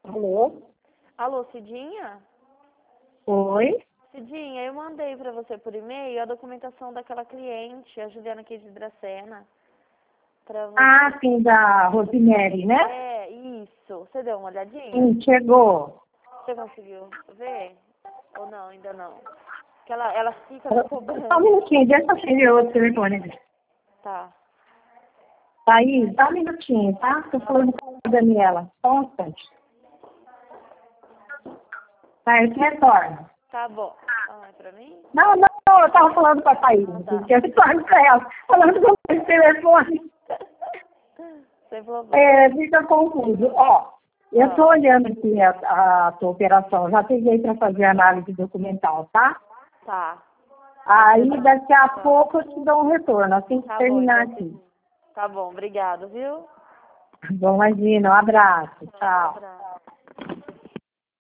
Alô? Alô, Cidinha? Oi? Cidinha, eu mandei pra você por e-mail a documentação daquela cliente, a Juliana aqui de Dracena. Pra você. Ah, sim, da Rosemary, né? É, isso. Você deu uma olhadinha? Sim, chegou. Você conseguiu ver? Ou não, ainda não? Que ela fica me Só um cobrando. minutinho, deixa eu atender o telefone. Tá. Aí, dá um minutinho, tá? Tô falando com a Daniela. Só um instante. Tá, eu te retorno. Tá bom. Ah, é pra mim? Não, eu tava falando com a Thaís. Ah, tá. Eu retorno pra ela. Falando com o telefone. Sem problema. Fica confuso. Ó, eu tô olhando aqui a tua operação. Já peguei para fazer análise documental, tá? Tá. Aí, daqui a pouco, eu te dou um retorno, assim que Tá bom, terminar então, aqui. Cidinha. Tá bom, obrigado, viu? Bom, imagina, um abraço. Um Tchau. abraço.